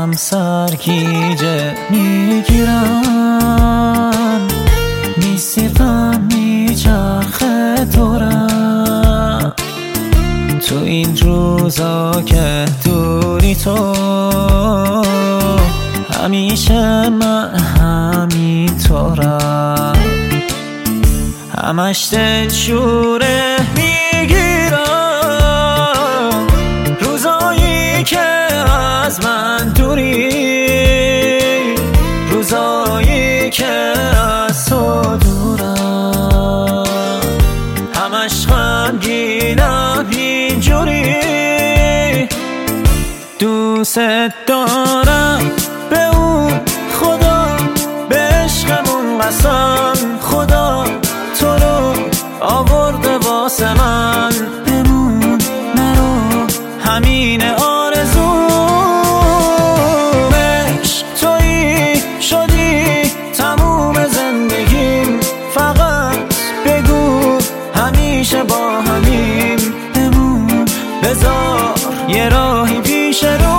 دلم سرگیجه میگیرم، میسیقم میچرخه دورم. تو این روزا که دوری تو، همیشه من همینطورم. همش دلشوره میگیرم روزایی که از من دوری، روزایی که از تو دورم. همش غمگینم اینجوری، دوست دارم به اون خدا، به عشقمون قسم خدا تو رو آورده واسه من. بمون نرو همین آرزومش، تویی شدی تموم زندگیم. فقط بگو همیشه با همیم. بمون بذار یه راهی پیش رو.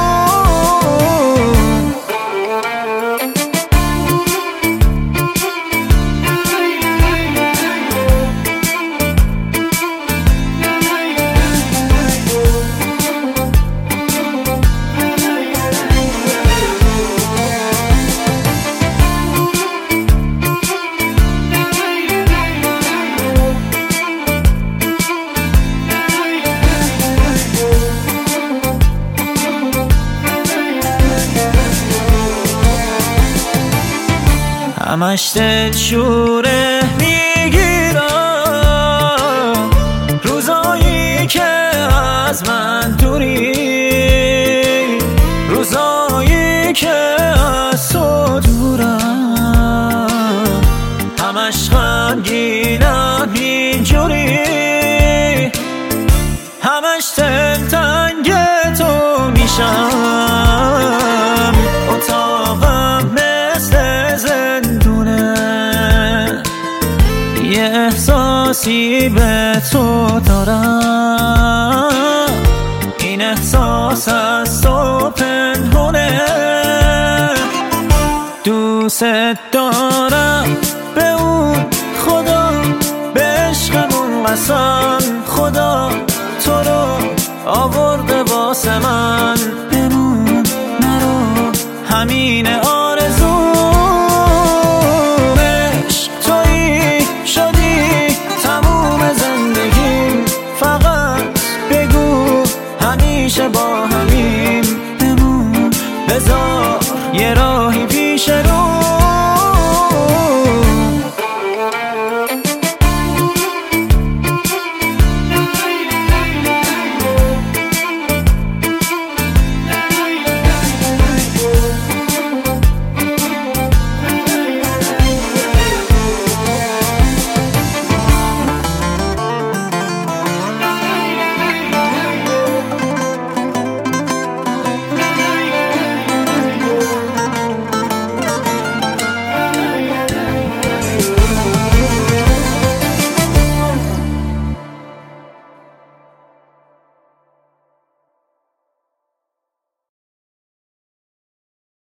همش دلشوره میگیرم روزایی که از من دوری، روزایی که از تو دورم. همش غمگینم اینجوری، همش دلتنگ تو میشم. اتاقم مثل زندونه، یه احساسی به تو دارم. این احساس از تو پنهونه، دوست دارم به اون خدا، به عشقمون قسم خدا تو رو آورده واسه من. بمون نرو همین